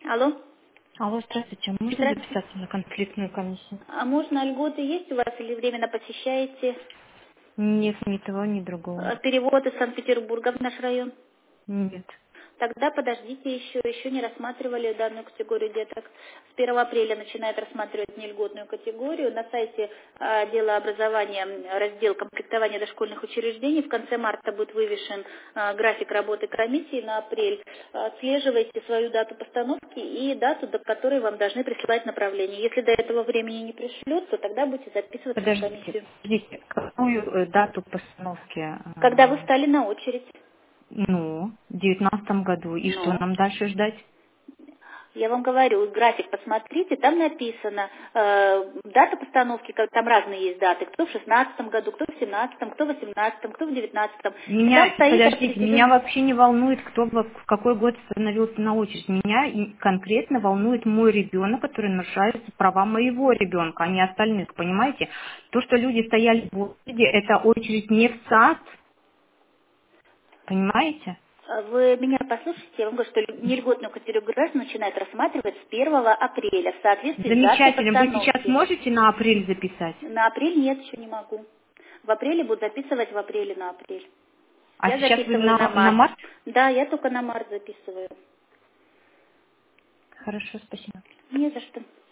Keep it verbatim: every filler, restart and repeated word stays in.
Алло. Алло, здравствуйте. А можно Здравствуйте. записаться на конфликтную комиссию? А можно льготы есть у вас или временно посещаете? Нет, ни того, ни другого. Э, Перевод из Санкт-Петербурга в наш район? Нет. Тогда подождите еще, еще не рассматривали данную категорию деток. С первого апреля начинает рассматривать нельготную категорию. На сайте а, отдела образования м, раздел комплектования дошкольных учреждений. В конце марта будет вывешен а, график работы комиссии на апрель. А, Отслеживайте свою дату постановки и дату, до которой вам должны присылать направление. Если до этого времени не пришлют, то тогда будете записываться на Подождите, комиссию. подождите. Какую э, дату постановки? Когда вы э, стали на очередь? Ну, в девятнадцатом году. И что Ну, нам дальше ждать? я вам говорю, график посмотрите, там написано э, дата постановки, как там разные есть даты, кто в шестнадцатом году, кто в семнадцатом, кто в восемнадцатом, кто в девятнадцатом. И там Меня, стоит подождите, меня распределение. вообще не волнует, кто во- в какой год становился на очередь. Меня и конкретно волнует мой ребенок, который нарушает права моего ребенка, а не остальных, понимаете? То, что люди стояли в очереди, это очередь не в сад, понимаете? Э, Вы меня послушайте, я вам говорю, что нельготную категорию граждан начинает рассматривать с первого апреля в соответствии с датой Замечательно. Вы сейчас постановки. можете на апрель записать? На апрель нет, еще не могу. В апреле буду записывать в апреле на апрель. А Я сейчас вы записываю на на, на март. март? Да, я только на март записываю. Хорошо, спасибо. Не за что.